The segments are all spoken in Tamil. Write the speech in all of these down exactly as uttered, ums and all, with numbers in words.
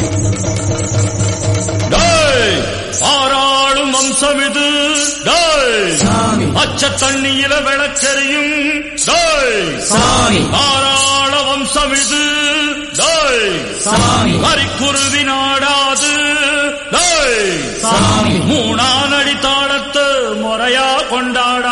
ஆறாளும் வம்சமிது அச்ச தண்ணியில விளக்கெறியும் ஆறாள வம்சமிது கரிக்குருவி நாடாது மூணானடி தாளத்து முறையா கொண்டாடா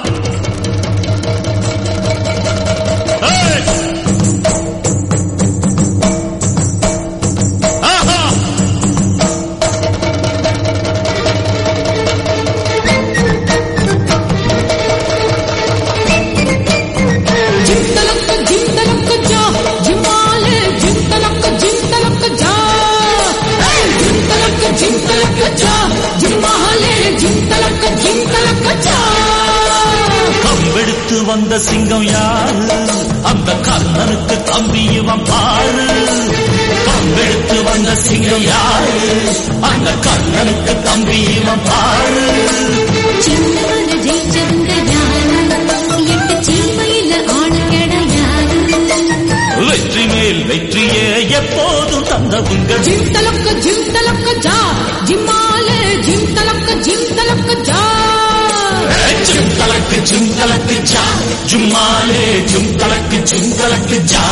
கம்பெடுத்து வந்த சிங்கம் யாரு அந்த கர்ணனுக்கு தம்பி இவன் பாரு கம்பெடுத்து வந்த சிங்கம் யாரு அந்த கர்ணனுக்கு தம்பி இவன் பாரு சின்னவன ஜெயிச்சவங்க யாரு எட்டு சீமையில ஆணு கிடையாது வெற்றி மேல் வெற்றியே எப்போதும் தந்தவுங்க ஜிம் தலக்க ஜிம் தலக்க ஜா ஜிம்மால ஜிம் தலக்க ஜிம் தலக்க ஜா ஜிம் தலக்கு ஜிம் தலக்கு ஜா ஜும்மாலே ஜிம் தலக்கு ஜிம் தலக்கு ஜா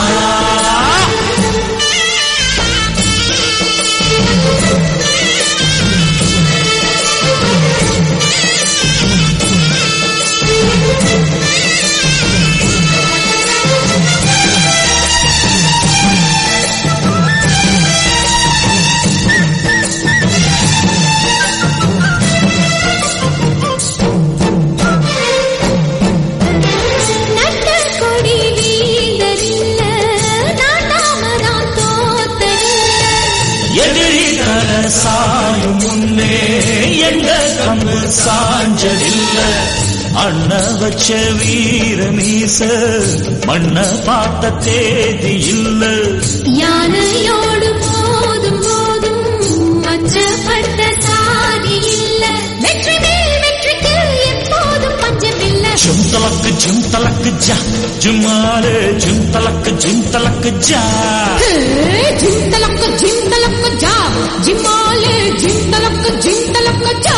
சாயும் முன்னே எங்க கம்பு சாஞ்சதில்ல அண்ண வச்ச வீர மீச மண்ண பார்த்த தேதி இல்ல யானையோடு போதும் போதும் அச்சப்பட்ட சாதி இல்ல வெற்றி மேல் வெற்றிக்கு எப்போதும் பஞ்சமில்ல ஜும் தலக்கு ஜும் தலக்கு ஜா ஜும்மாலே ஜும் தலக்கு ஜும் தலக்கு ஜா ஜிம் தலக்கு ஜிம் தலக்கு ஜா ஜிம்மாலே ஜிம் தலக்கு ஜிம் தலக்கு ஜா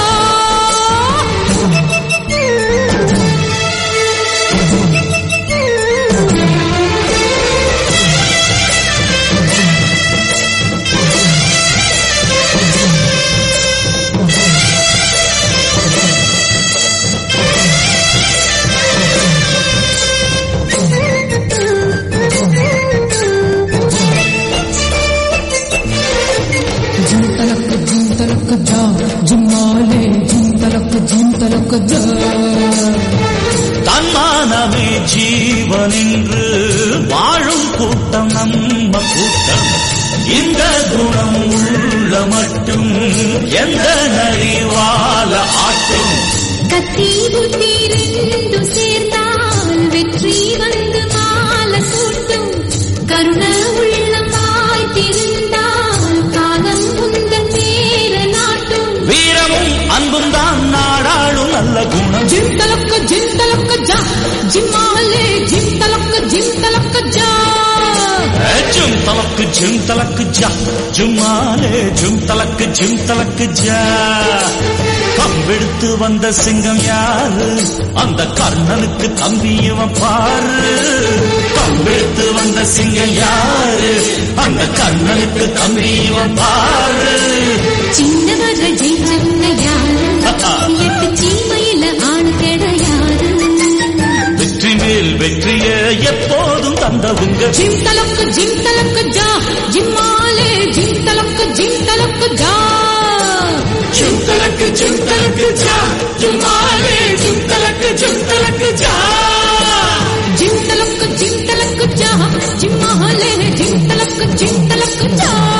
தன்மானமே ஜீவனின்று வாழும் கூட்டம் நம்ம கூட்டம் இந்த குணம் உள்ள மட்டும் எந்த நரிவால ஆட்டும் கத்தி புத்தி ரெண்டு சேர்ந்தால் வெற்றி வந்து மாலை சூட்டும் கருண உள்ளமாய் திருந்தால் காலம் உங்கள் நேர நாட்டும் வீரமும் அன்பும் தான் நாடாளும் நல்ல குணம் ஜிம் தலக்கு ஜிம் தலக்கு ஜா ஜிம்மாலே ஜிம் தலக்கு ஜிம் தலக்கு ஜா ஜும் தலக்கு ஜிம் தலக்கு ஜா ஜும்மாலே ஜும் தலக்கு ஜிம் தலக்கு ஜா கம்பெடுத்து வந்த சிங்கம் யாரு அந்த கர்ணனுக்கு தம்பி இவன் பாரு கம்பெடுத்து வந்த சிங்கம் யாரு அந்த கர்ணனுக்கு தம்பி இவன் பாரு சின்னவர்கள் ஜெயிச்சவங்க யாரு எட்டு சீமையில ஆணு கிடையாது வெற்றி மேல் வெற்றிய எப்போதும் தந்தவுங்க ஜிம் தலக்கு ஜிம் தலக்கு ஜா ஜிம்மாலே ஜிம் தலக்கு ஜிம் தலக்கு ஜா ஜிம் தலக்கு ஜிம் தலக்கு ஜா ஜும்மாலே ஜிம் தலக்கு ஜிம் தலக்கு ஜா ஜிம் தலக்கு ஜிம் தலக்கு ஜா ஜிம்மாலே ஜிம் தலக்கு ஜிம் தலக்கு ஜா